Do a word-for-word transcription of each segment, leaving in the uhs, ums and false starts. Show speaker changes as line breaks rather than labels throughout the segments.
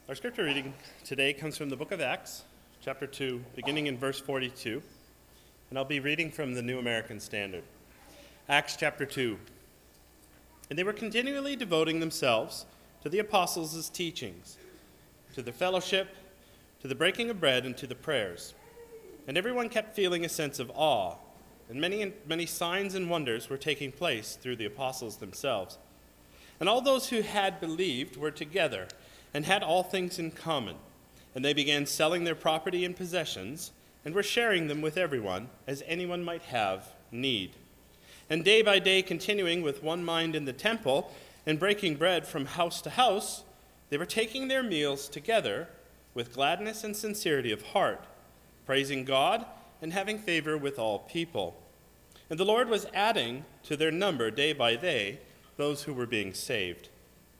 Our scripture reading today comes from the book of Acts, chapter two, beginning in verse forty-two, and I'll be reading from the New American Standard. Acts chapter two. And they were continually devoting themselves to the apostles' teachings, to the fellowship, to the breaking of bread, and to the prayers. And everyone kept feeling a sense of awe, and many, many signs and wonders were taking place through the apostles themselves. And all those who had believed were together and had all things in common. And they began selling their property and possessions, and were sharing them with everyone, as anyone might have need. And day by day, continuing with one mind in the temple, and breaking bread from house to house, they were taking their meals together with gladness and sincerity of heart, praising God and having favor with all people. And the Lord was adding to their number day by day those who were being saved.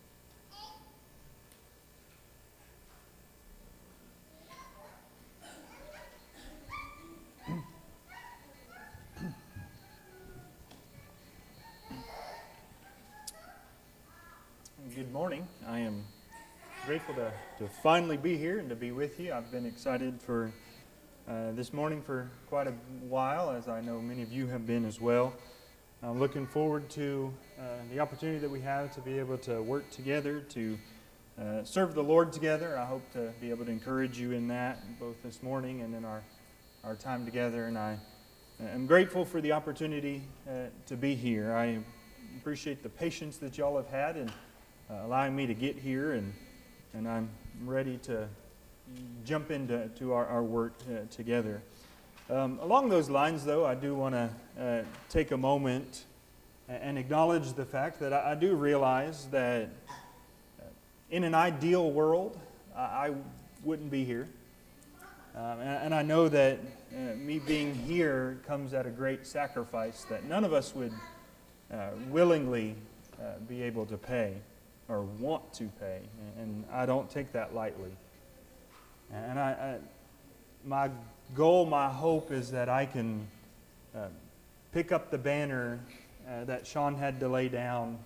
Good morning. I am grateful to, to finally be here and to be with you. I've been excited for uh, this morning for quite a while, as I know many of you have been as well. I'm looking forward to uh, the opportunity that we have to be able to work together, to uh, serve the Lord together. I hope to be able to encourage you in that, both this morning and in our, our time together. And I am grateful for the opportunity uh, to be here. I appreciate the patience that y'all have had and Uh, allowing me to get here, and and I'm ready to jump into to our, our work uh, together. Um, along those lines, though, I do want to uh, take a moment and acknowledge the fact that I, I do realize that in an ideal world, I, I wouldn't be here. Um, and, and I know that uh, me being here comes at a great sacrifice that none of us would uh, willingly uh, be able to pay or want to pay, and I don't take that lightly. And I, I my goal, my hope is that I can uh, pick up the banner uh, that Sean had to lay down,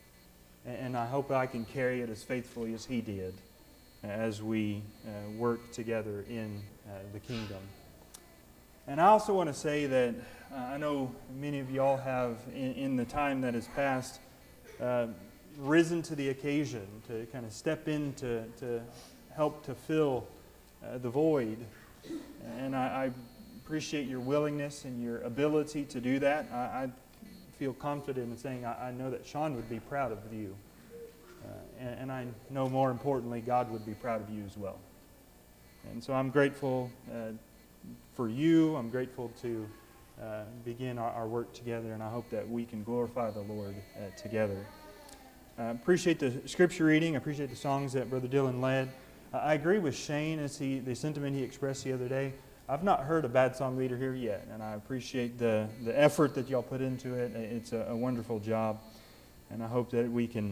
and I hope I can carry it as faithfully as he did as we uh, work together in uh, the kingdom. And I also want to say that uh, I know many of y'all have, in, in the time that has passed, uh, risen to the occasion to kind of step in to, to help to fill uh, the void. And I, I appreciate your willingness and your ability to do that. I, I feel confident in saying I, I know that Sean would be proud of you. Uh, and, and I know more importantly, God would be proud of you as well. And so I'm grateful uh, for you. I'm grateful to uh, begin our, our work together, and I hope that we can glorify the Lord uh, together. I uh, appreciate the scripture reading. I appreciate the songs that Brother Dylan led. Uh, I agree with Shane as he the sentiment he expressed the other day. I've not heard a bad song leader here yet, and I appreciate the, the effort that y'all put into it. It's a, a wonderful job, and I hope that we can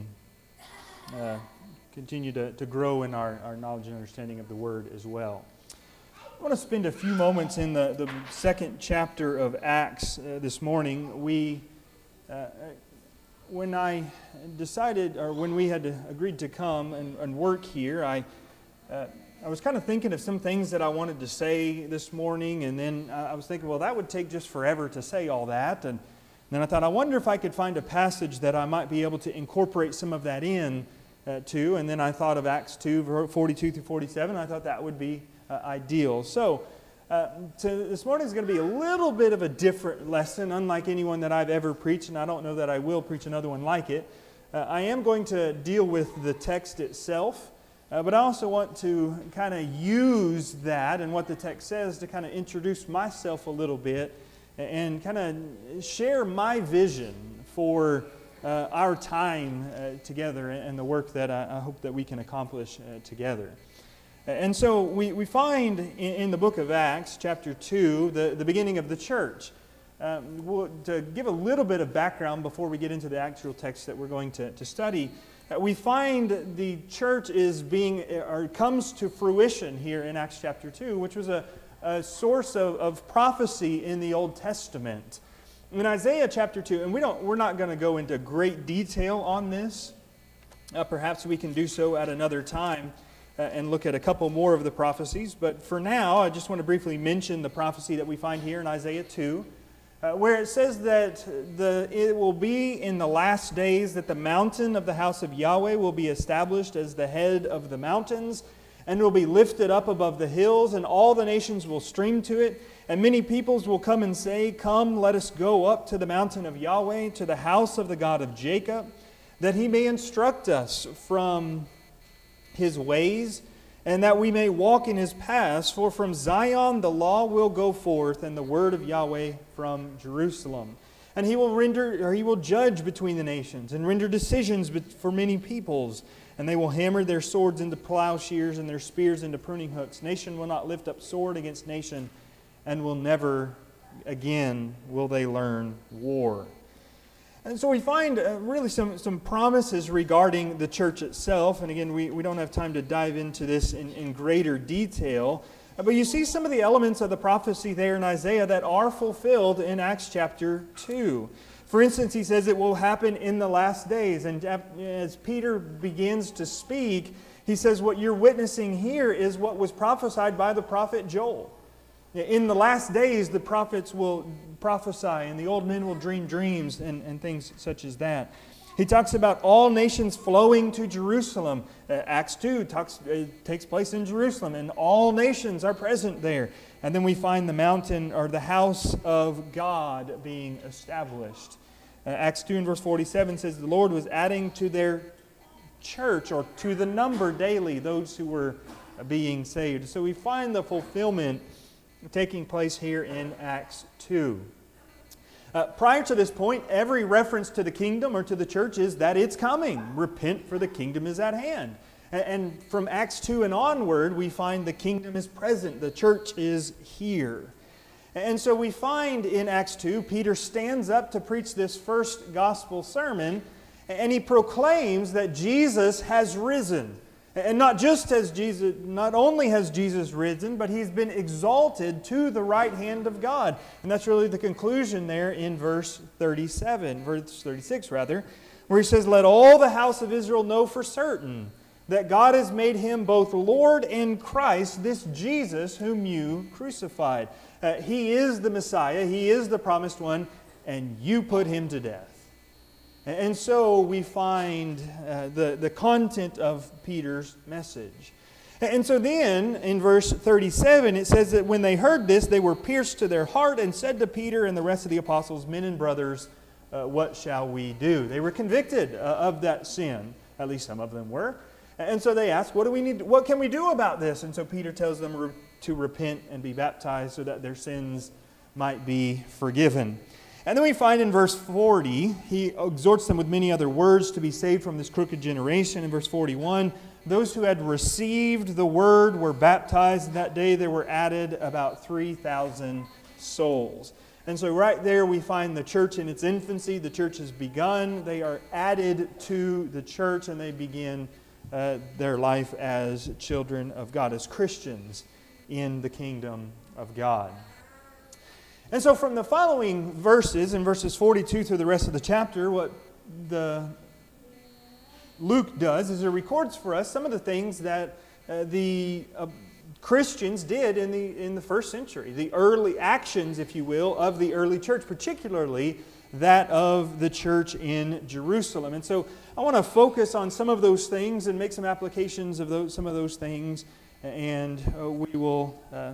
uh, continue to, to grow in our, our knowledge and understanding of the Word as well. I want to spend a few moments in the, the second chapter of Acts uh, this morning. We... Uh, When I decided, or when we had agreed to come and, and work here, I uh, I was kind of thinking of some things that I wanted to say this morning, and then I was thinking, well, that would take just forever to say all that, and then I thought, I wonder if I could find a passage that I might be able to incorporate some of that in uh, to, and then I thought of Acts two, forty-two through forty-seven. I thought that would be uh, ideal. So, Uh, so this morning is going to be a little bit of a different lesson, unlike anyone that I've ever preached, and I don't know that I will preach another one like it. Uh, I am going to deal with the text itself, uh, but I also want to kind of use that and what the text says to kind of introduce myself a little bit and kind of share my vision for uh, our time uh, together and the work that I, I hope that we can accomplish uh, together. And so we, we find in, in the book of Acts, chapter two, the, the beginning of the church. Um, we'll, to give a little bit of background before we get into the actual text that we're going to, to study, uh, we find the church is being, or comes to fruition here in Acts chapter two, which was a, a source of, of prophecy in the Old Testament. In Isaiah chapter two, and we don't, we're not going to go into great detail on this. Uh, perhaps we can do so at another time. uh, and look at a couple more of the prophecies. But for now, I just want to briefly mention the prophecy that we find here in Isaiah two, uh, where it says that the, it will be in the last days that the mountain of the house of Yahweh will be established as the head of the mountains, and will be lifted up above the hills, and all the nations will stream to it. And many peoples will come and say, "Come, let us go up to the mountain of Yahweh, to the house of the God of Jacob, that He may instruct us from His ways, and that we may walk in His paths. For from Zion the law will go forth, and the word of Yahweh from Jerusalem. And He will render, or He will judge between the nations, and render decisions for many peoples. And they will hammer their swords into plowshares, and their spears into pruning hooks. Nation will not lift up sword against nation, and will never again will they learn war." And so we find uh, really some, some promises regarding the church itself. And again, we, we don't have time to dive into this in, in greater detail. Uh, but you see some of the elements of the prophecy there in Isaiah that are fulfilled in Acts chapter two. For instance, he says it will happen in the last days. And as Peter begins to speak, he says what you're witnessing here is what was prophesied by the prophet Joel. In the last days, the prophets will prophesy, and the old men will dream dreams, and, and things such as that. He talks about all nations flowing to Jerusalem. Uh, Acts two talks, uh, takes place in Jerusalem, and all nations are present there. And then we find the mountain, or the house of God, being established. Uh, Acts two and verse forty-seven says, "The Lord was adding to their church," or to the number daily, those who were being saved. So we find the fulfillment taking place here in Acts two. Uh, prior to this point, every reference to the kingdom or to the church is that it's coming. Repent, for the kingdom is at hand. And, and from Acts two and onward, we find the kingdom is present. The church is here. And so we find in Acts two, Peter stands up to preach this first gospel sermon, and he proclaims that Jesus has risen. And not just as Jesus, not only has Jesus risen, but He's been exalted to the right hand of God. And that's really the conclusion there in verse thirty-seven, verse thirty-six rather, where he says, "Let all the house of Israel know for certain that God has made Him both Lord and Christ, this Jesus whom you crucified." Uh, he is the Messiah, He is the promised one, and you put Him to death. And so we find uh, the, the content of Peter's message. And so then, in verse thirty-seven, it says that when they heard this, they were pierced to their heart and said to Peter and the rest of the apostles, "Men and brothers, uh, what shall we do?" They were convicted uh, of that sin. At least some of them were. And so they asked, what do we need? What can we do about this? And so Peter tells them re- to repent and be baptized so that their sins might be forgiven. And then we find in verse forty, he exhorts them with many other words to be saved from this crooked generation. In verse forty-one, those who had received the word were baptized. That day there were added about three thousand souls. And so right there we find the church in its infancy. The church has begun. They are added to the church, and they begin uh, their life as children of God, as Christians in the kingdom of God. And so from the following verses, in verses forty-two through the rest of the chapter, what the Luke does is it records for us some of the things that uh, the uh, Christians did in the in the first century, the early actions, if you will, of the early church, particularly that of the church in Jerusalem. And so I want to focus on some of those things and make some applications of those some of those things, and uh, we will uh,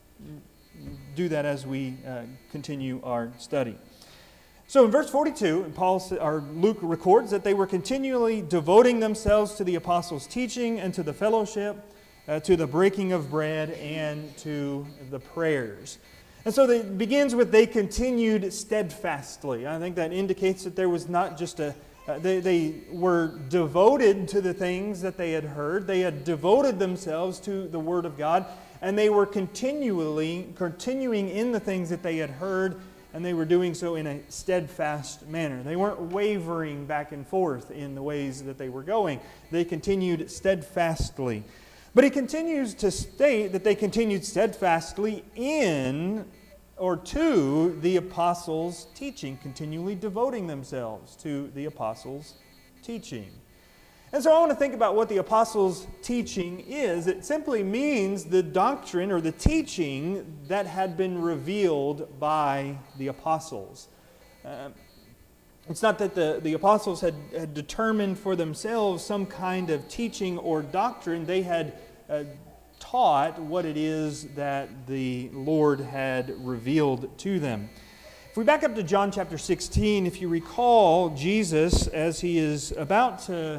do that as we uh, continue our study. So in verse forty-two, Paul or Luke records that they were continually devoting themselves to the apostles' teaching and to the fellowship, uh, to the breaking of bread, and to the prayers. And so it begins with they continued steadfastly. I think that indicates that there was not just a uh, they, they were devoted to the things that they had heard. They had devoted themselves to the Word of God, and they were continually continuing in the things that they had heard, and they were doing so in a steadfast manner. They weren't wavering back and forth in the ways that they were going. They continued steadfastly. But he continues to state that they continued steadfastly in or to the apostles' teaching, continually devoting themselves to the apostles' teaching. And so I want to think about what the apostles' teaching is. It simply means the doctrine or the teaching that had been revealed by the apostles. Uh, it's not that the, the apostles had, had determined for themselves some kind of teaching or doctrine. They had uh, taught what it is that the Lord had revealed to them. If we back up to John chapter sixteen, if you recall, Jesus, as he is about to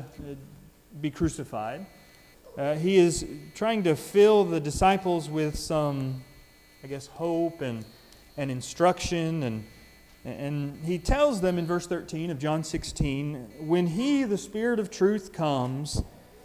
be crucified, uh, he is trying to fill the disciples with some, I guess, hope and, and instruction. And, and he tells them in verse thirteen of John sixteen, "When He, the Spirit of truth, comes,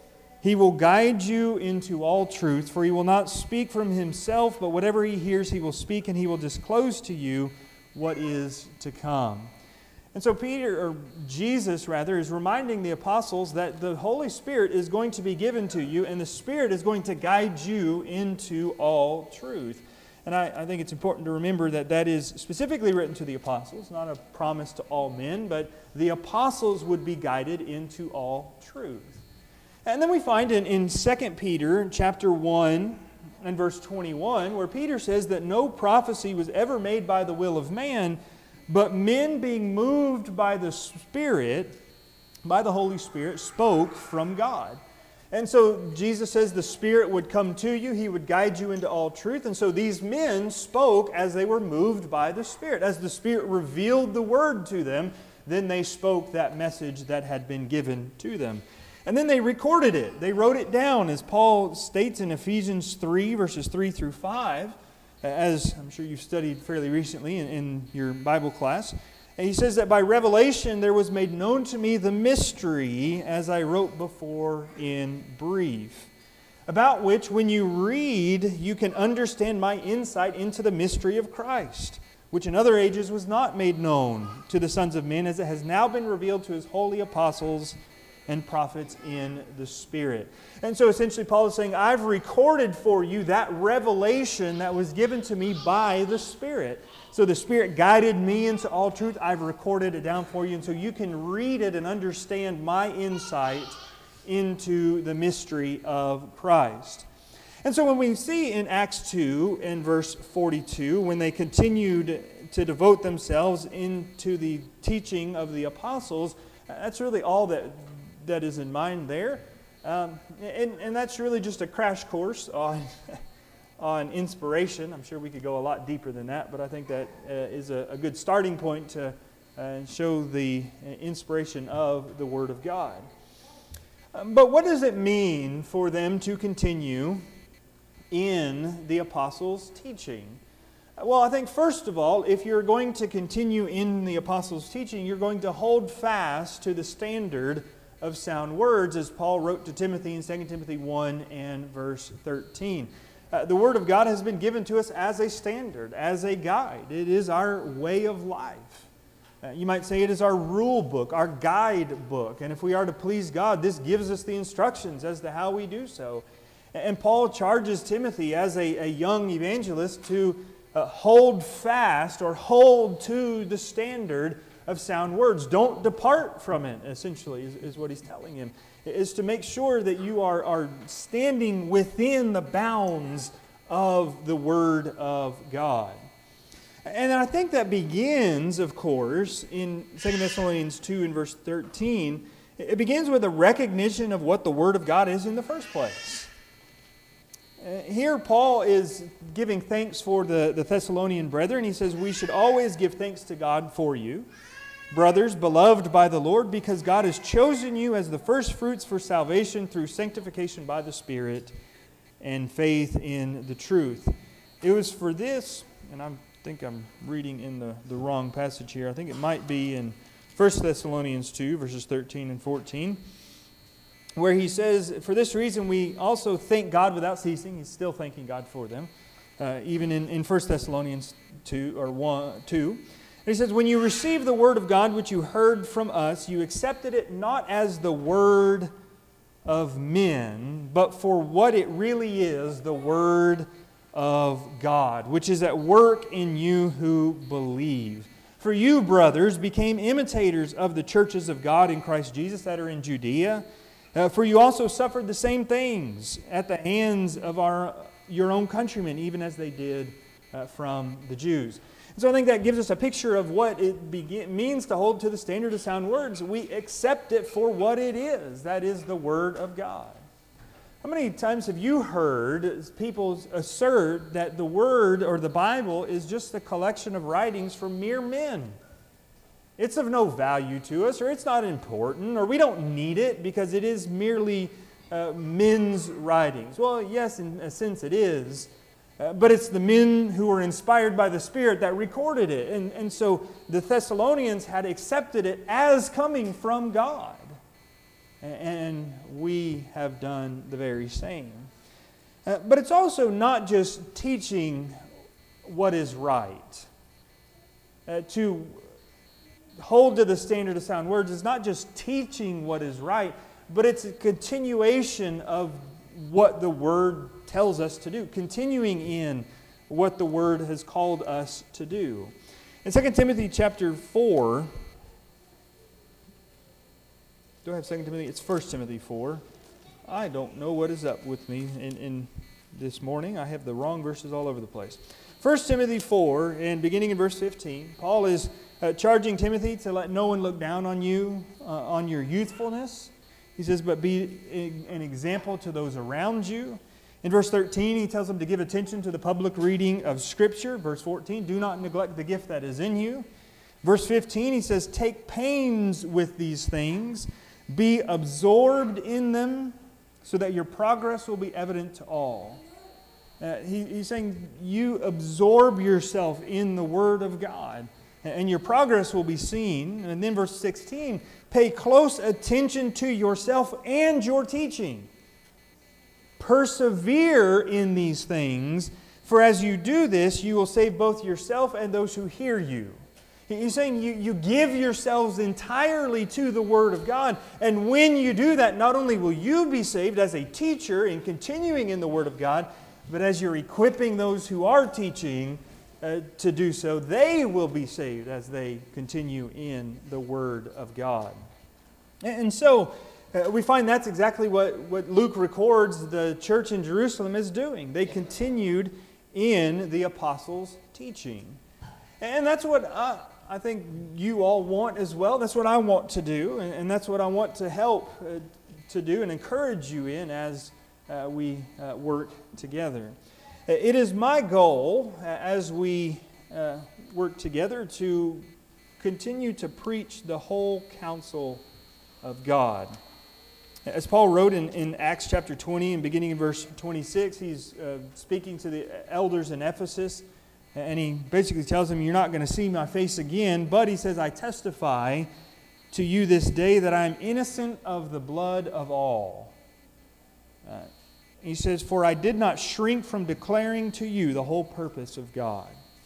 He will guide you into all truth, for He will not speak from Himself, but whatever He hears He will speak, and He will disclose to you what is to come." And so Peter, or Jesus rather, is reminding the apostles that the Holy Spirit is going to be given to you, and the Spirit is going to guide you into all truth. And I, I think it's important to remember that that is specifically written to the apostles, not a promise to all men, but the apostles would be guided into all truth. And then we find in, in Second Peter chapter one, and verse twenty-one, where Peter says that no prophecy was ever made by the will of man, but men being moved by the Spirit, by the Holy Spirit, spoke from God. And so Jesus says the Spirit would come to you, He would guide you into all truth. And so these men spoke as they were moved by the Spirit. As the Spirit revealed the Word to them, then they spoke that message that had been given to them. And then they recorded it. They wrote it down, as Paul states in Ephesians three, verses three through five, as I'm sure you've studied fairly recently in, in your Bible class. And he says that by revelation there was made known to me the mystery, as I wrote before in brief, about which when you read, you can understand my insight into the mystery of Christ, which in other ages was not made known to the sons of men, as it has now been revealed to His holy apostles and prophets in the Spirit. And so essentially Paul is saying, I've recorded for you that revelation that was given to me by the Spirit. So the Spirit guided me into all truth. I've recorded it down for you, and so you can read it and understand my insight into the mystery of Christ. And so when we see in Acts two and verse forty-two, when they continued to devote themselves into the teaching of the apostles, that's really all that that is in mind there. Um, and, and that's really just a crash course on, on inspiration. I'm sure we could go a lot deeper than that, but I think that uh, is a, a good starting point to uh, show the inspiration of the Word of God. Um, but what does it mean for them to continue in the apostles' teaching? Well, I think first of all, if you're going to continue in the apostles' teaching, you're going to hold fast to the standard of sound words, as Paul wrote to Timothy in Second Timothy one and verse thirteen. Uh, the Word of God has been given to us as a standard, as a guide. It is our way of life. Uh, you might say it is our rule book, our guide book. And if we are to please God, this gives us the instructions as to how we do so. And Paul charges Timothy as a, a young evangelist to uh, hold fast or hold to the standard of sound words. Don't depart from it, essentially, is, is what he's telling him. Is to make sure that you are, are standing within the bounds of the Word of God. And I think that begins, of course, in Second Thessalonians two and verse thirteen. It begins with a recognition of what the Word of God is in the first place. Here Paul is giving thanks for the, the Thessalonian brethren. He says, we should always give thanks to God for you, brothers, beloved by the Lord, because God has chosen you as the first fruits for salvation through sanctification by the Spirit and faith in the truth. It was for this, and I think I'm reading in the, the wrong passage here. I think it might be in First Thessalonians two, verses thirteen and fourteen, where he says, for this reason we also thank God without ceasing. He's still thanking God for them, uh, even in, in First Thessalonians two, or one, two. He says, when you received the word of God which you heard from us, you accepted it not as the word of men, but for what it really is, the word of God, which is at work in you who believe. For you, brothers, became imitators of the churches of God in Christ Jesus that are in Judea Uh, for you also suffered the same things at the hands of our your own countrymen, even as they did uh, from the Jews. And so I think that gives us a picture of what it begin, means to hold to the standard of sound words. We accept it for what it is. That is the Word of God. How many times have you heard people assert that the Word or the Bible is just a collection of writings from mere men? It's of no value to us, or it's not important, or we don't need it because it is merely uh, men's writings. Well, yes, in a sense it is, uh, but it's the men who were inspired by the Spirit that recorded it. And, and so the Thessalonians had accepted it as coming from God. And we have done the very same. Uh, but it's also not just teaching what is right. Uh, to hold to the standard of sound words is not just teaching what is right, but it's a continuation of what the Word tells us to do, continuing in what the Word has called us to do. In Second Timothy chapter four, do I have Second Timothy? It's First Timothy four. I don't know what is up with me in, in this morning. I have the wrong verses all over the place. First Timothy four, and beginning in verse fifteen, Paul is uh, charging Timothy to let no one look down on you, uh, on your youthfulness. He says, but be a, an example to those around you. In verse thirteen, he tells them to give attention to the public reading of Scripture. Verse fourteen, do not neglect the gift that is in you. Verse fifteen, he says, take pains with these things. Be absorbed in them so that your progress will be evident to all. Uh, he, he's saying you absorb yourself in the Word of God and your progress will be seen. And then verse sixteen, pay close attention to yourself and your teaching. Persevere in these things, for as you do this, you will save both yourself and those who hear you. He's saying you, you give yourselves entirely to the Word of God. And when you do that, not only will you be saved as a teacher in continuing in the Word of God, but as you're equipping those who are teaching uh, to do so, they will be saved as they continue in the Word of God. And so uh, we find that's exactly what, what Luke records the church in Jerusalem is doing. They continued in the apostles' teaching. And that's what I, I think you all want as well. That's what I want to do, and, and that's what I want to help uh, to do and encourage you in as uh, we uh, work together. It is my goal uh, as we uh, work together to continue to preach the whole counsel of God. As Paul wrote in, in Acts chapter twenty and beginning in verse twenty-six, he's uh, speaking to the elders in Ephesus. And he basically tells them, you're not going to see my face again. But he says, I testify to you this day that I am innocent of the blood of all. Uh, he says, for I did not shrink from declaring to you the whole purpose of God.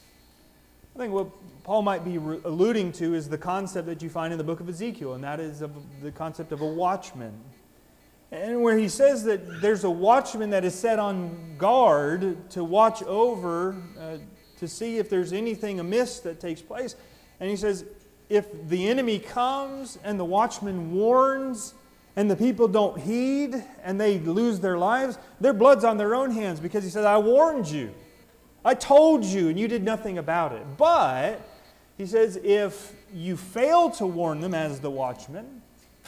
I think what Paul might be re- alluding to is the concept that you find in the book of Ezekiel. And that is of the concept of a watchman. And where he says that there's a watchman that is set on guard to watch over uh, to see if there's anything amiss that takes place. And he says, if the enemy comes and the watchman warns and the people don't heed and they lose their lives, their blood's on their own hands, because he says, I warned you. I told you and you did nothing about it. But, he says, if you fail to warn them as the watchman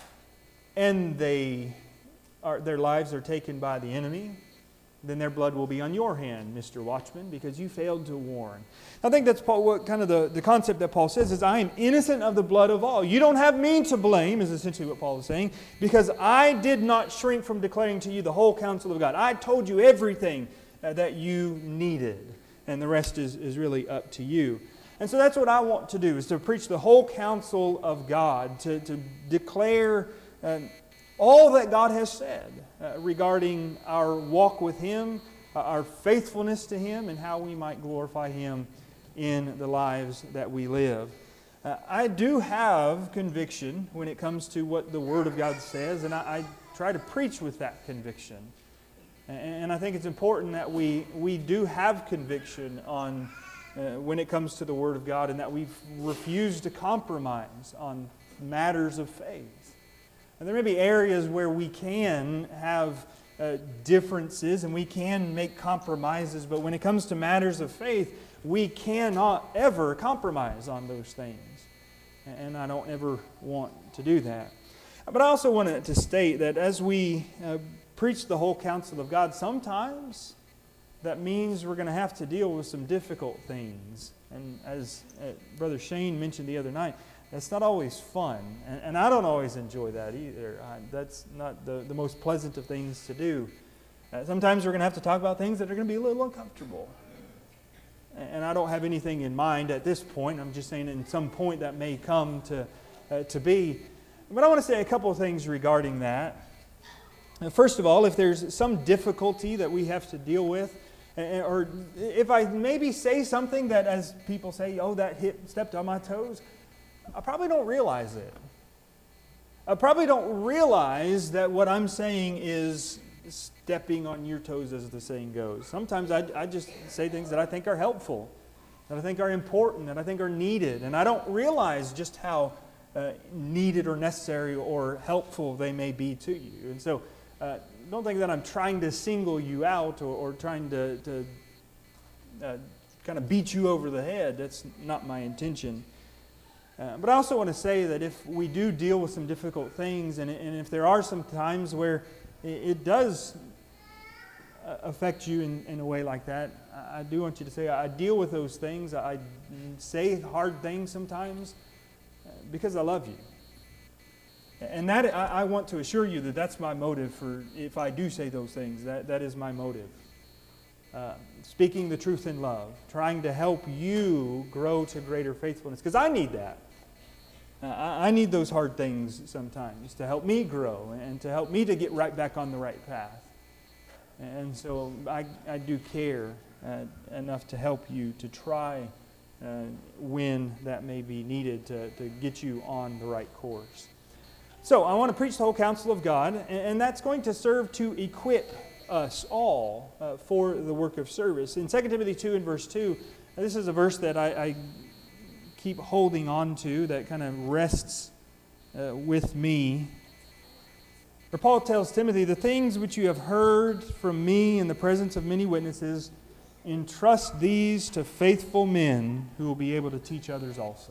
and they are, their lives are taken by the enemy, then their blood will be on your hand, Mister Watchman, because you failed to warn. I think that's Paul, what kind of the, the concept that Paul says is, I am innocent of the blood of all. You don't have me to blame, is essentially what Paul is saying, because I did not shrink from declaring to you the whole counsel of God. I told you everything uh, that you needed, and the rest is, is really up to you. And so that's what I want to do, is to preach the whole counsel of God, to, to declare uh, all that God has said uh, regarding our walk with Him, uh, our faithfulness to Him, and how we might glorify Him in the lives that we live. Uh, I do have conviction when it comes to what the Word of God says, and I, I try to preach with that conviction. And, and I think it's important that we, we do have conviction on uh, when it comes to the Word of God, and that we refuse to compromise on matters of faith. And there may be areas where we can have uh, differences and we can make compromises, but when it comes to matters of faith, we cannot ever compromise on those things. And I don't ever want to do that. But I also wanted to state that as we uh, preach the whole counsel of God, sometimes that means we're going to have to deal with some difficult things. And as uh, Brother Shane mentioned the other night, that's not always fun. And, and I don't always enjoy that either. I, that's not the, the most pleasant of things to do. Uh, sometimes we're going to have to talk about things that are going to be a little uncomfortable. And I don't have anything in mind at this point. I'm just saying at some point that may come to, uh, to be. But I want to say a couple of things regarding that. Uh, first of all, if there's some difficulty that we have to deal with, uh, or if I maybe say something that, as people say, oh, that hit, stepped on my toes, I probably don't realize it. I probably don't realize that what I'm saying is stepping on your toes, as the saying goes. Sometimes I, I just say things that I think are helpful, that I think are important, that I think are needed, and I don't realize just how uh, needed or necessary or helpful they may be to you. And so uh, don't think that I'm trying to single you out or, or trying to, to uh, kind of beat you over the head. That's not my intention. Uh, but I also want to say that if we do deal with some difficult things, and, and if there are some times where it does affect you in, in a way like that, I do want you to say, I deal with those things. I say hard things sometimes because I love you. And that I, I want to assure you that that's my motive for, if I do say those things, that, that is my motive. Uh, speaking the truth in love, trying to help you grow to greater faithfulness, because I need that. Uh, I need those hard things sometimes to help me grow and to help me to get right back on the right path. And so I, I do care uh, enough to help you to try uh, when that may be needed to, to get you on the right course. So I want to preach the whole counsel of God, and, and that's going to serve to equip us all uh, for the work of service. In Second Timothy two and verse two, this is a verse that I, I keep holding on to, that kind of rests uh, with me. Where Paul tells Timothy, the things which you have heard from me in the presence of many witnesses, entrust these to faithful men who will be able to teach others also.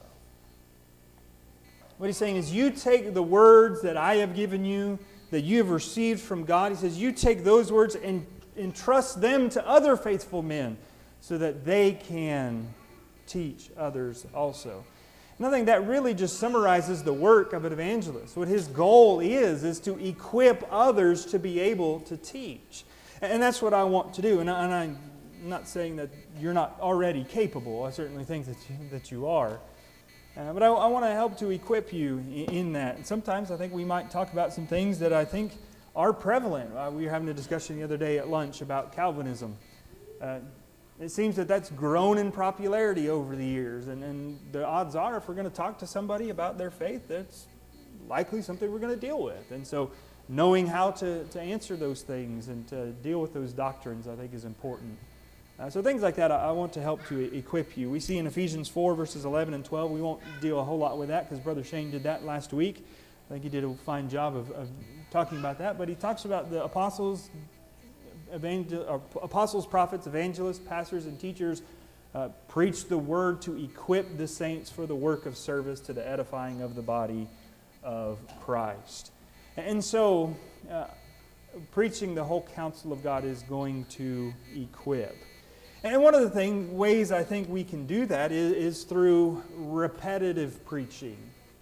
What he's saying is, you take the words that I have given you, that you have received from God. He says, you take those words and entrust them to other faithful men so that they can teach others also. And I think that really just summarizes the work of an evangelist. What his goal is, is to equip others to be able to teach. And that's what I want to do. And, I, and I'm not saying that you're not already capable. I certainly think that you, that you are. Uh, but I, I want to help to equip you in, in that. And sometimes I think we might talk about some things that I think are prevalent. Uh, we were having a discussion the other day at lunch about Calvinism. Uh, It seems that that's grown in popularity over the years. And, and the odds are, if we're going to talk to somebody about their faith, that's likely something we're going to deal with. And so knowing how to, to answer those things and to deal with those doctrines, I think, is important. Uh, so things like that, I, I want to help to equip you. We see in Ephesians four, verses eleven and twelve, we won't deal a whole lot with that because Brother Shane did that last week. I think he did a fine job of, of talking about that. But he talks about the apostles, Evangel- uh, apostles, prophets, evangelists, pastors, and teachers uh, preach the word to equip the saints for the work of service to the edifying of the body of Christ. And so, uh, preaching the whole counsel of God is going to equip. And one of the thing, ways I think we can do that is, is through repetitive preaching.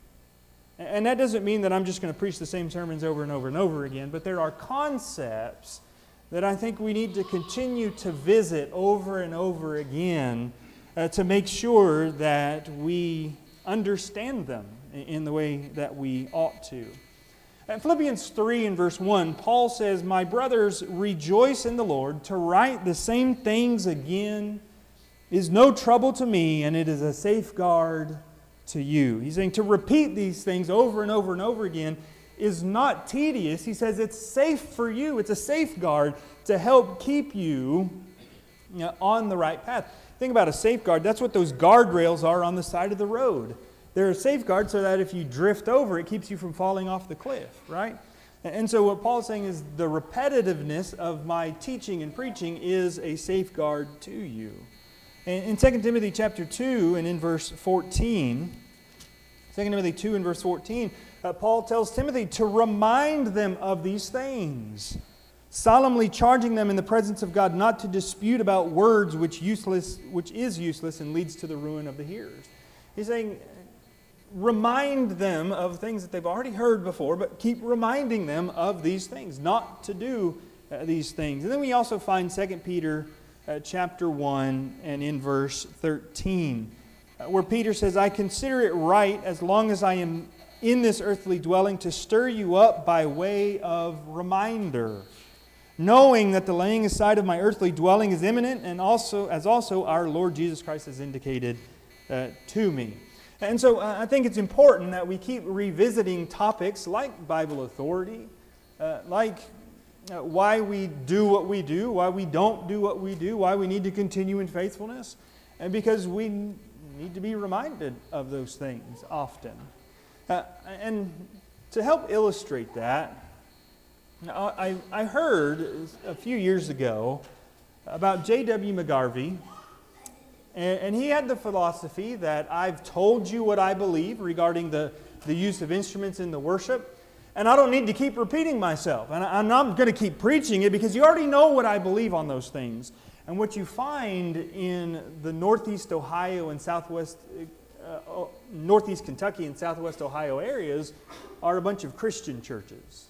And that doesn't mean that I'm just going to preach the same sermons over and over and over again, but there are concepts that I think we need to continue to visit over and over again uh, to make sure that we understand them in the way that we ought to. In Philippians three and verse one, Paul says, "My brothers, rejoice in the Lord. To write the same things again is no trouble to me, and it is a safeguard to you." He's saying to repeat these things over and over and over again is not tedious. He says it's safe for you. It's a safeguard to help keep you, you know, on the right path. Think about a safeguard. That's what those guardrails are on the side of the road. They're a safeguard so that if you drift over, it keeps you from falling off the cliff, right? And so what Paul's saying is the repetitiveness of my teaching and preaching is a safeguard to you. And in Second Timothy chapter two and in verse fourteen, Second Timothy two and verse fourteen, uh, Paul tells Timothy to remind them of these things, solemnly charging them in the presence of God not to dispute about words which useless, which is useless and leads to the ruin of the hearers. He's saying, remind them of things that they've already heard before, but keep reminding them of these things, not to do uh, these things. And then we also find Second Peter uh, chapter one and in verse thirteen, uh, where Peter says, I consider it right, as long as I am in this earthly dwelling, to stir you up by way of reminder, knowing that the laying aside of my earthly dwelling is imminent, and also as also our Lord Jesus Christ has indicated uh, to me. And so uh, I think it's important that we keep revisiting topics like Bible authority, uh, like uh, why we do what we do, why we don't do what we do, why we need to continue in faithfulness, and because we need to be reminded of those things often. Uh, and to help illustrate that, I, I heard a few years ago about J W McGarvey. And he had the philosophy that I've told you what I believe regarding the, the use of instruments in the worship, and I don't need to keep repeating myself. And I'm not going to keep preaching it because you already know what I believe on those things. And what you find in the Northeast Ohio and Southwest, uh, Northeast Kentucky and Southwest Ohio areas are a bunch of Christian churches.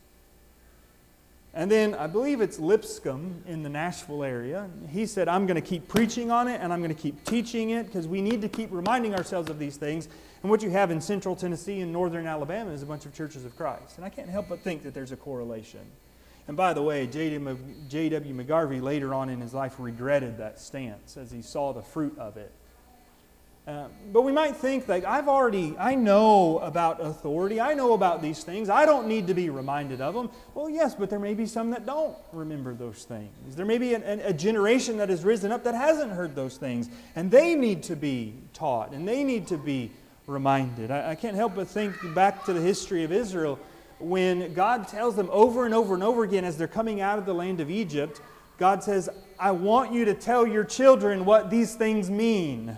And then I believe it's Lipscomb in the Nashville area. He said, I'm going to keep preaching on it and I'm going to keep teaching it because we need to keep reminding ourselves of these things. And what you have in central Tennessee and northern Alabama is a bunch of churches of Christ. And I can't help but think that there's a correlation. And by the way, J W McGarvey later on in his life regretted that stance as he saw the fruit of it. Uh, but we might think, like, I've already, I know about authority, I know about these things, I don't need to be reminded of them. Well, yes, but there may be some that don't remember those things. There may be a, a generation that has risen up that hasn't heard those things, and they need to be taught, and they need to be reminded. I, I can't help but think back to the history of Israel when God tells them over and over and over again as they're coming out of the land of Egypt, God says, I want you to tell your children what these things mean.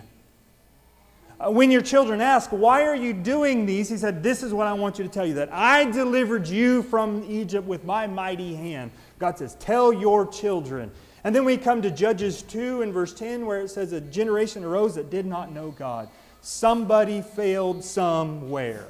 When your children ask, why are you doing these? He said, this is what I want you to tell you, that I delivered you from Egypt with my mighty hand. God says, tell your children. And then we come to Judges two and verse ten where it says, a generation arose that did not know God. Somebody failed somewhere.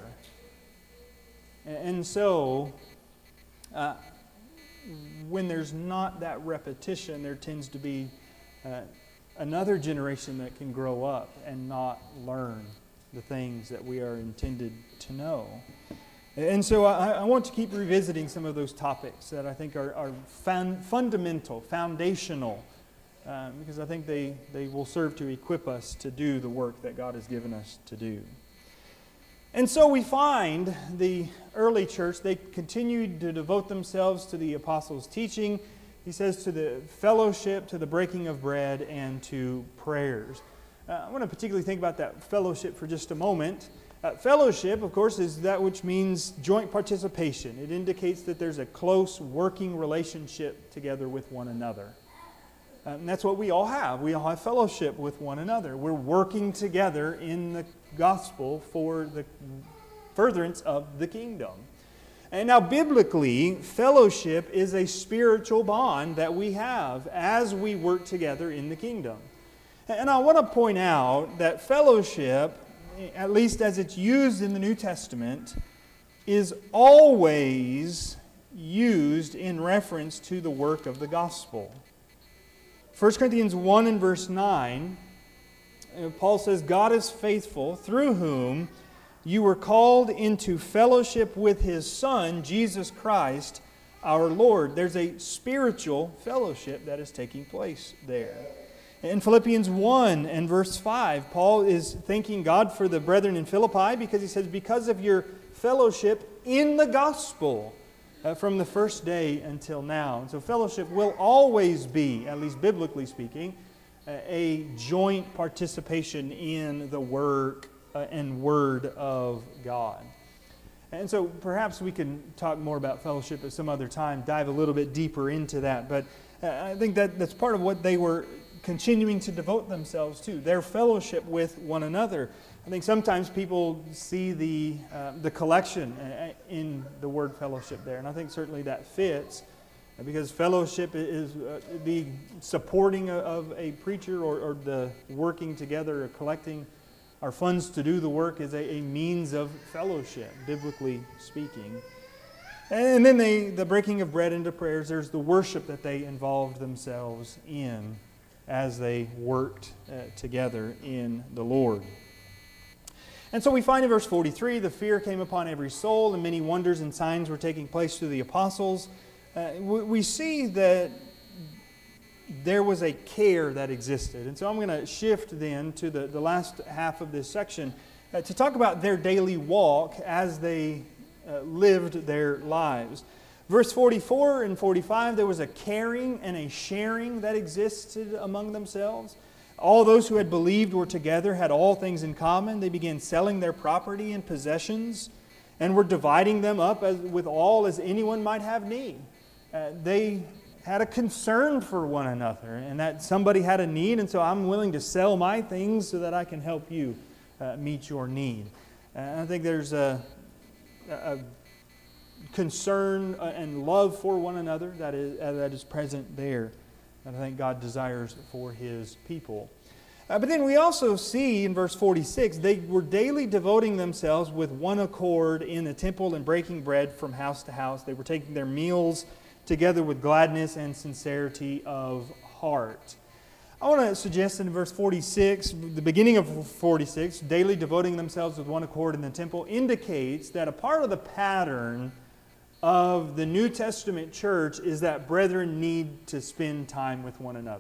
And so, uh, when there's not that repetition, there tends to be uh, another generation that can grow up and not learn the things that we are intended to know. And so I, I want to keep revisiting some of those topics that I think are, are fun, fundamental, foundational, um, because I think they, they will serve to equip us to do the work that God has given us to do. And so we find the early church, they continued to devote themselves to the apostles' teaching. He says to the fellowship, to the breaking of bread, and to prayers. Uh, I want to particularly think about that fellowship for just a moment. Uh, fellowship, of course, is that which means joint participation. It indicates that there's a close working relationship together with one another. Uh, and that's what we all have. We all have fellowship with one another. We're working together in the gospel for the furtherance of the kingdom. And now, biblically, fellowship is a spiritual bond that we have as we work together in the kingdom. And I want to point out that fellowship, at least as it's used in the New Testament, is always used in reference to the work of the gospel. First Corinthians one and verse nine, Paul says, God is faithful, through whom you were called into fellowship with His Son, Jesus Christ, our Lord. There's a spiritual fellowship that is taking place there. In Philippians one and verse five, Paul is thanking God for the brethren in Philippi because he says, because of your fellowship in the gospel uh, from the first day until now. And so fellowship will always be, at least biblically speaking, a joint participation in the work uh, and Word of God. And so perhaps we can talk more about fellowship at some other time, dive a little bit deeper into that. But uh, I think that that's part of what they were continuing to devote themselves to, their fellowship with one another. I think sometimes people see the uh, the collection in the word fellowship there, and I think certainly that fits, because fellowship is uh, the supporting of a preacher, or, or the working together or collecting our funds to do the work is a, a means of fellowship, biblically speaking. And then they, the breaking of bread into prayers, there's the worship that they involved themselves in as they worked uh, together in the Lord. And so we find in verse forty-three, the fear came upon every soul, and many wonders and signs were taking place through the apostles. Uh, we, we see that there was a care that existed. And so I'm going to shift then to the, the last half of this section uh, to talk about their daily walk as they uh, lived their lives. Verse forty-four and forty-five, there was a caring and a sharing that existed among themselves. All those who had believed were together, had all things in common. They began selling their property and possessions and were dividing them up as, with all as anyone might have need. Uh, they had a concern for one another, and that somebody had a need, and so I'm willing to sell my things so that I can help you uh, meet your need. And I think there's a, a concern and love for one another that is, uh, that is present there, that I think God desires for His people. Uh, but then we also see in verse forty-six, they were daily devoting themselves with one accord in the temple and breaking bread from house to house. They were taking their meals together with gladness and sincerity of heart. I want to suggest in verse forty-six, the beginning of forty-six, daily devoting themselves with one accord in the temple, indicates that a part of the pattern of the New Testament church is that brethren need to spend time with one another.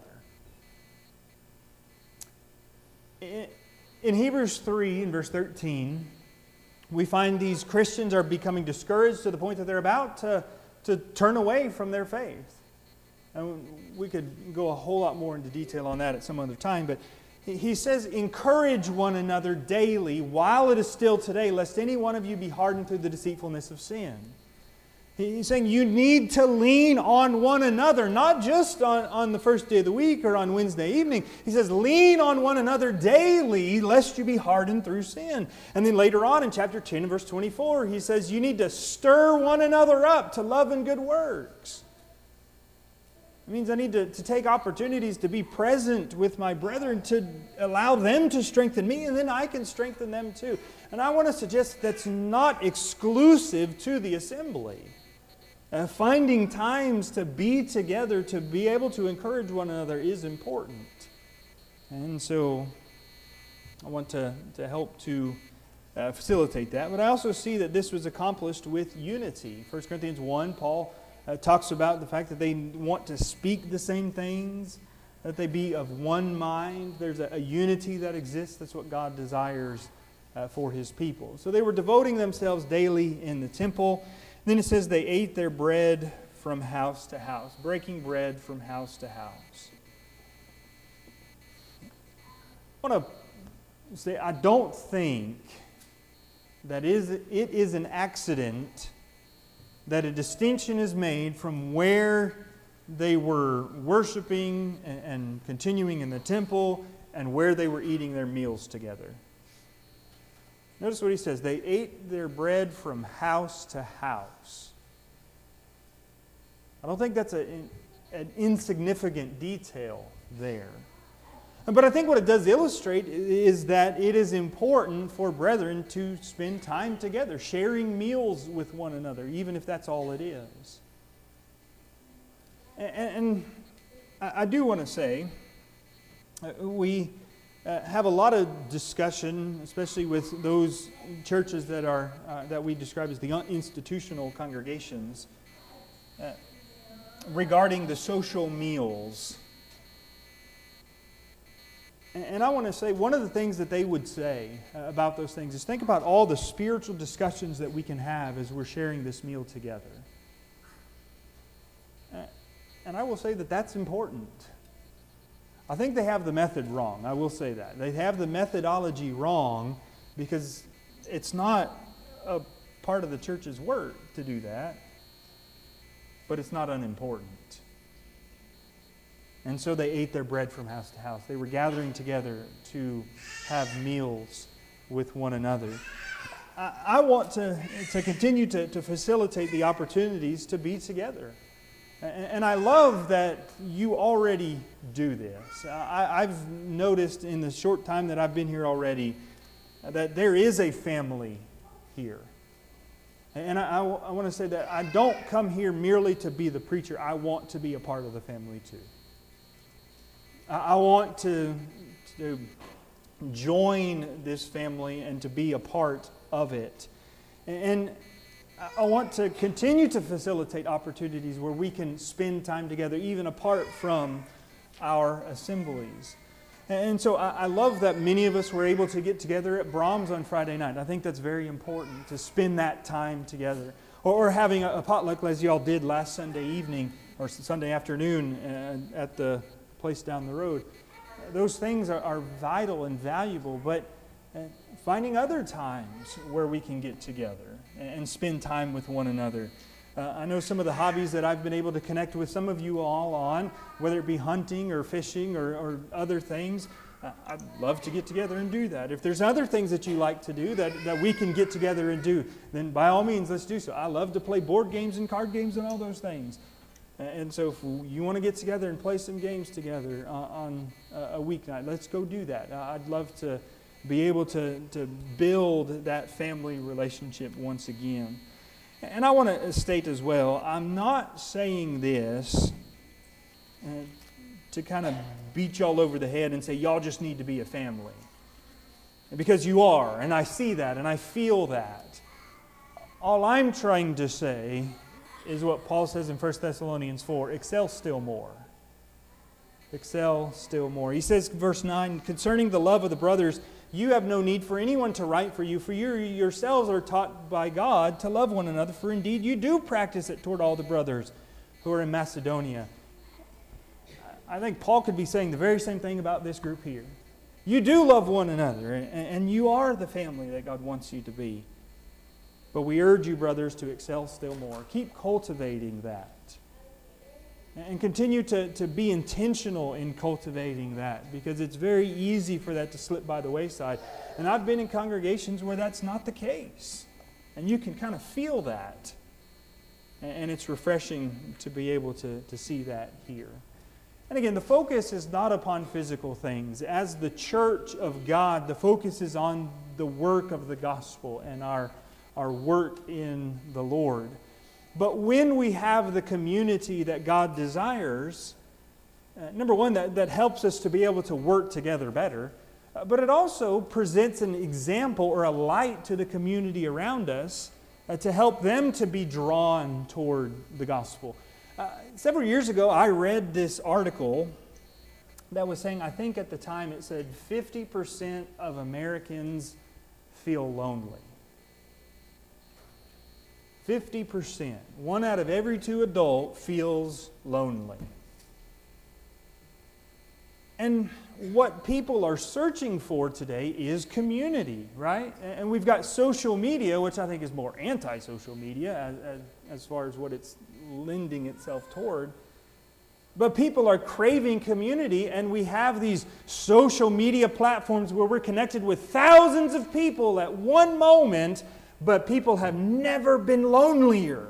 In Hebrews three, in verse thirteen, we find these Christians are becoming discouraged to the point that they're about to, to turn away from their faith. And we could go a whole lot more into detail on that at some other time, but he says, encourage one another daily while it is still today, lest any one of you be hardened through the deceitfulness of sin. He's saying you need to lean on one another, not just on, on the first day of the week or on Wednesday evening. He says, lean on one another daily, lest you be hardened through sin. And then later on in chapter ten and verse twenty-four, he says, you need to stir one another up to love and good works. It means I need to, to take opportunities to be present with my brethren, to allow them to strengthen me, and then I can strengthen them too. And I want to suggest that's not exclusive to the assembly. Uh, finding times to be together, to be able to encourage one another is important. And so I want to, to help to uh, facilitate that. But I also see that this was accomplished with unity. First Corinthians one, Paul uh, talks about the fact that they want to speak the same things, that they be of one mind. There's a, a unity that exists. That's what God desires uh, for His people. So they were devoting themselves daily in the temple. Then it says they ate their bread from house to house, breaking bread from house to house. I want to say I don't think that is, it is an accident that a distinction is made from where they were worshiping and, and continuing in the temple and where they were eating their meals together. Notice what he says. They ate their bread from house to house. I don't think that's a, an insignificant detail there. But I think what it does illustrate is that it is important for brethren to spend time together, sharing meals with one another, even if that's all it is. And, and I do want to say, we... Uh, have a lot of discussion, especially with those churches that are uh, that we describe as the institutional congregations, uh, regarding the social meals. And, and I want to say one of the things that they would say uh, about those things is think about all the spiritual discussions that we can have as we're sharing this meal together. Uh, and I will say that that's important. I think they have the method wrong. I will say that. They have the methodology wrong because it's not a part of the church's work to do that, but it's not unimportant. And so they ate their bread from house to house. They were gathering together to have meals with one another. I, I want to, to continue to, to facilitate the opportunities to be together. And, and I love that you already do this. I, I've noticed in the short time that I've been here already that there is a family here. And I, I, I want to say that I don't come here merely to be the preacher. I want to be a part of the family too. I, I want to, to join this family and to be a part of it. And I want to continue to facilitate opportunities where we can spend time together, even apart from our assemblies. And so I love that many of us were able to get together at Brahms on Friday night. I think that's very important, to spend that time together. Or having a potluck as y'all did last Sunday evening or Sunday afternoon at the place down the road. Those things are, are vital and valuable, but finding other times where we can get together and spend time with one another. Uh, I know some of the hobbies that I've been able to connect with some of you all on, whether it be hunting or fishing or, or other things. Uh, I'd love to get together and do that. If there's other things that you like to do that, that we can get together and do, then by all means, let's do so. I love to play board games and card games and all those things. And so if you want to get together and play some games together uh, on a weeknight, let's go do that. Uh, I'd love to be able to, to build that family relationship once again. And I want to state as well, I'm not saying this uh, to kind of beat y'all over the head and say, y'all just need to be a family. Because you are, and I see that, and I feel that. All I'm trying to say is what Paul says in First Thessalonians four, excel still more. Excel still more. He says, verse nine, concerning the love of the brothers, you have no need for anyone to write for you, for you yourselves are taught by God to love one another, for indeed you do practice it toward all the brothers who are in Macedonia. I think Paul could be saying the very same thing about this group here. You do love one another, and you are the family that God wants you to be. But we urge you, brothers, to excel still more. Keep cultivating that. And continue to, to be intentional in cultivating that, because it's very easy for that to slip by the wayside. And I've been in congregations where that's not the case. And you can kind of feel that. And it's refreshing to be able to, to see that here. And again, the focus is not upon physical things. As the church of God, the focus is on the work of the gospel and our, our work in the Lord. But when we have the community that God desires, uh, number one, that, that helps us to be able to work together better. Uh, but it also presents an example or a light to the community around us uh, to help them to be drawn toward the gospel. Uh, several years ago, I read this article that was saying, I think at the time it said fifty percent of Americans feel lonely. fifty percent. One out of every two adults feels lonely. And what people are searching for today is community, right? And we've got social media, which I think is more anti-social media as, as, as far as what it's lending itself toward. But people are craving community, and we have these social media platforms where we're connected with thousands of people at one moment, but people have never been lonelier.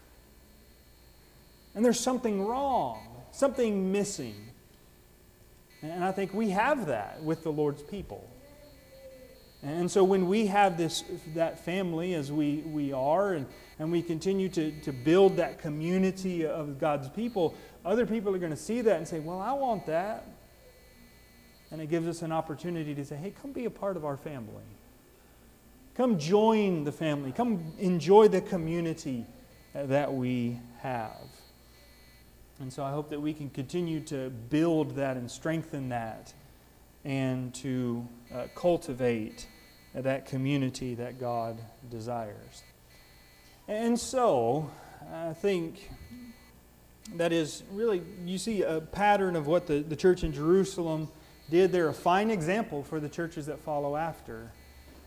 And there's something wrong, something missing. And I think we have that with the Lord's people. And so when we have this, that family as we, we are, and, and we continue to, to build that community of God's people, other people are going to see that and say, well, I want that. And it gives us an opportunity to say, hey, come be a part of our family. Come join the family. Come enjoy the community that we have. And so I hope that we can continue to build that and strengthen that and to uh, cultivate that community that God desires. And so I think that is really, you see a pattern of what the, the church in Jerusalem did. They're a fine example for the churches that follow after.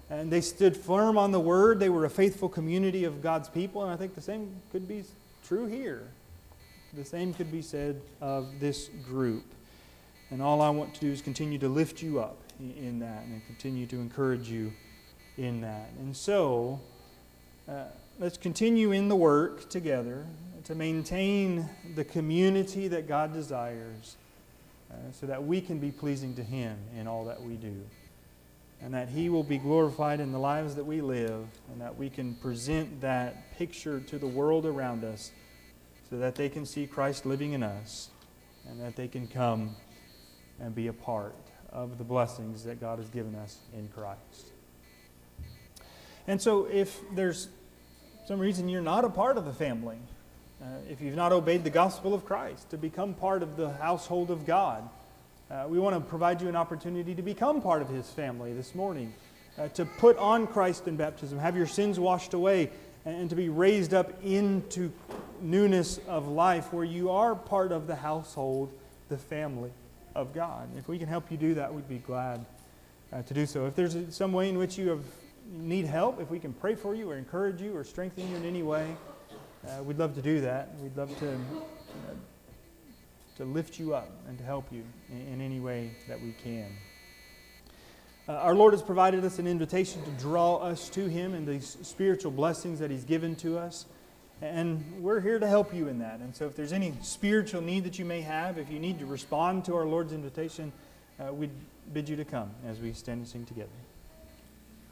And they stood firm on the Word. They were a faithful community of God's people. And I think the same could be true here. The same could be said of this group. And all I want to do is continue to lift you up in that and continue to encourage you in that. And so, uh, let's continue in the work together to maintain the community that God desires uh, so that we can be pleasing to Him in all that we do. And that He will be glorified in the lives that we live, and that we can present that picture to the world around us so that they can see Christ living in us and that they can come and be a part of the blessings that God has given us in Christ. And so if there's some reason you're not a part of the family, uh, if you've not obeyed the gospel of Christ to become part of the household of God, uh, we want to provide you an opportunity to become part of His family this morning, uh, to put on Christ in baptism, have your sins washed away, and, and to be raised up into newness of life where you are part of the household, the family of God. If we can help you do that, we'd be glad uh, to do so. If there's some way in which you have need help, if we can pray for you or encourage you or strengthen you in any way, uh, we'd love to do that. We'd love to uh, to lift you up and to help you in, in any way that we can. Uh, our Lord has provided us an invitation to draw us to Him and these spiritual blessings that He's given to us. And we're here to help you in that. And so if there's any spiritual need that you may have, if you need to respond to our Lord's invitation, uh, we'd bid you to come as we stand and sing together.